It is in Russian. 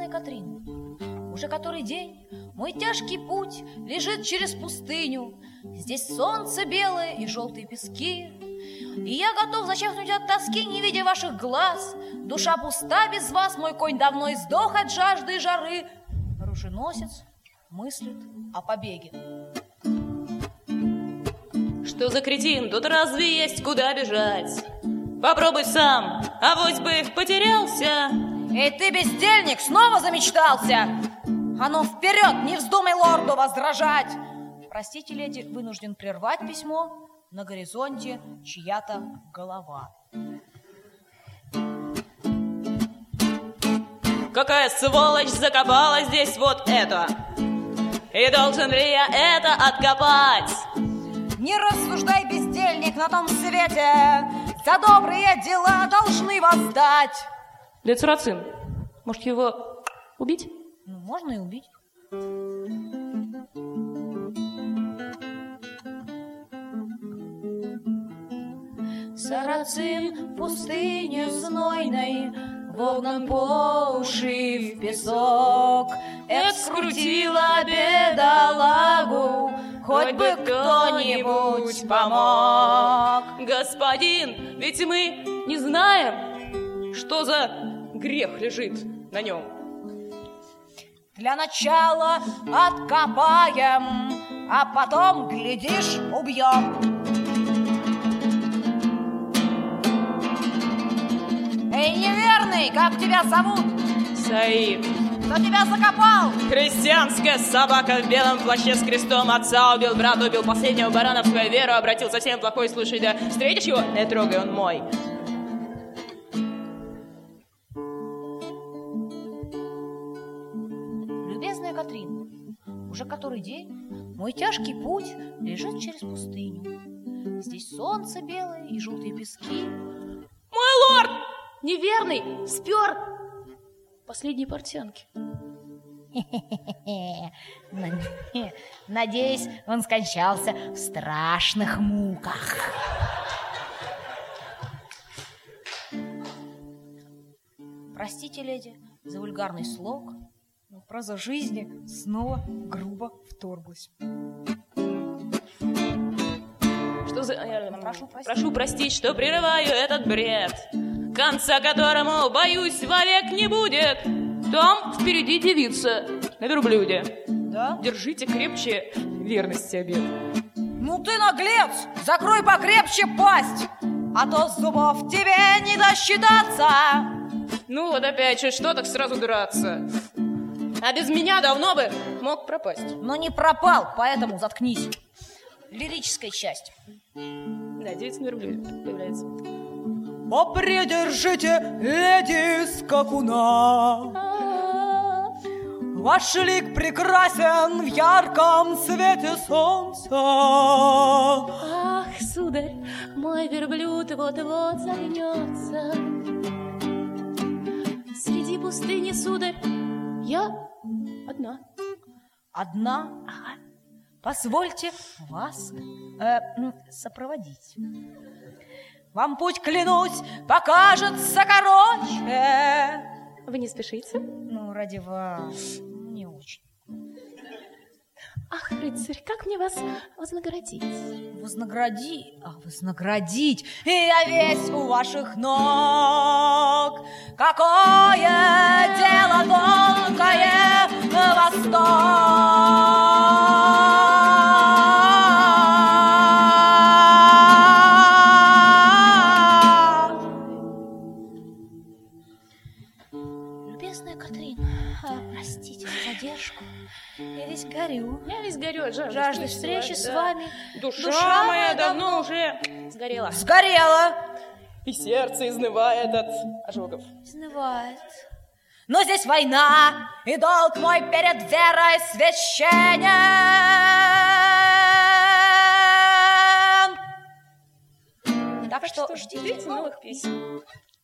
Катрин, уже который день мой тяжкий путь лежит через пустыню. Здесь солнце белое и желтые пески, и я готов зачахнуть от тоски, не видя ваших глаз. Душа пуста без вас, мой конь давно издох от жажды и жары. Оруженосец мыслит о побеге. Что за кретин, тут разве есть куда бежать? Попробуй сам, авось бы потерялся. Эй, ты, бездельник, снова замечтался? А ну вперед, не вздумай лорду возражать. Простите, леди, вынужден прервать письмо. На горизонте чья-то голова. Какая сволочь закопала здесь вот это? И должен ли я это откопать? Не рассуждай, бездельник, на том свете за добрые дела должны воздать. Дед Сарацин, может его убить? Ну, можно и убить. Сарацин в пустыне знойной, вогнан по уши в песок. Эх, скрутила бедолагу, хоть бы кто-нибудь помог. Господин, ведь мы не знаем, что за грех лежит на нем. Для начала откопаем, а потом, глядишь, убьем. Эй, неверный, как тебя зовут? Саид. Кто тебя закопал? Христианская собака в белом плаще с крестом. Отца убил, брата убил, последнего барана в свою веру обратил. Совсем плохой, слушай, да встретишь его, не трогай, он мой. Любезная Катрин, уже который день мой тяжкий путь лежит через пустыню. Здесь солнце белое и желтые пески. Мой лорд! Неверный! Спер! Последние портянки. Надеюсь, он скончался в страшных муках. Простите, леди, за вульгарный слог, но проза жизни снова грубо вторглась. Что за... Прошу простить, что прерываю этот бред, конца которому, боюсь, вовек не будет. Там впереди девица на верблюде. Да? Держите крепче верности обет. Ну ты наглец! Закрой покрепче пасть, а то зубов тебе не досчитаться. Ну вот опять же, что так сразу драться? А без меня давно бы мог пропасть. Но не пропал, поэтому заткнись. Лирическая часть. Да, девица на верблюде появляется. Попридержите, леди скакуна. Ваш лик прекрасен в ярком свете солнца. Ах, сударь, мой верблюд вот-вот загнется. Среди пустыни, сударь, я одна. Одна? Ага. Позвольте вас сопроводить. Вам путь, клянусь, покажется короче. Вы не спешите? Ну, ради вас, не очень. Ах, рыцарь, как мне вас вознаградить? Вознаградить. И я весь у ваших ног. Какое дело тонкое, Восток. Любезная Катрин, простите за задержку. Я весь горю. Я весь горю от жажды встречи с вами. Душа моя давно уже сгорела. Сгорела. И сердце изнывает от ожогов. Изнывает. Но здесь война, и долг мой перед верой священен. Так что ждите новых писем.